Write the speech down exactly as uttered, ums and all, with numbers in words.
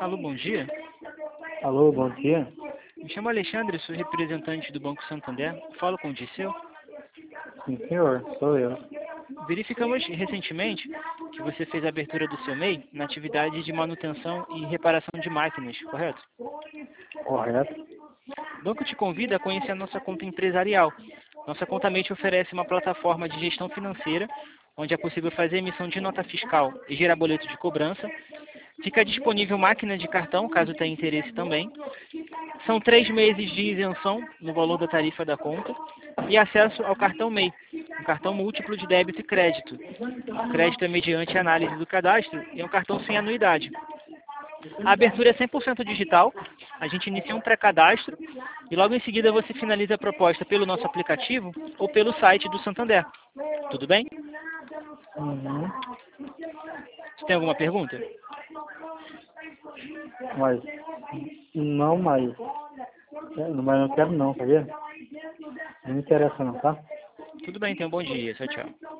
Alô, bom dia. Alô, bom dia. Me chamo Alexandre, sou representante do Banco Santander. Falo com o Disseu. Sim, senhor, sou eu. Verificamos recentemente que você fez a abertura do seu M E I na atividade de manutenção e reparação de máquinas, correto? Correto. O banco te convida a conhecer a nossa conta empresarial. Nossa conta M E I te oferece uma plataforma de gestão financeira, onde é possível fazer emissão de nota fiscal e gerar boleto de cobrança. Fica disponível máquina de cartão, caso tenha interesse também. São três meses de isenção no valor da tarifa da conta e acesso ao cartão M E I, um cartão múltiplo de débito e crédito. O crédito é mediante análise do cadastro e é um cartão sem anuidade. A abertura é cem por cento digital, a gente inicia um pré-cadastro e logo em seguida você finaliza a proposta pelo nosso aplicativo ou pelo site do Santander. Tudo bem? Uhum. Você tem alguma pergunta? Mas, não, mas, é, mas não quero não, tá vendo? Não me interessa não, tá? Tudo bem, tenha um bom dia. Tchau, tchau.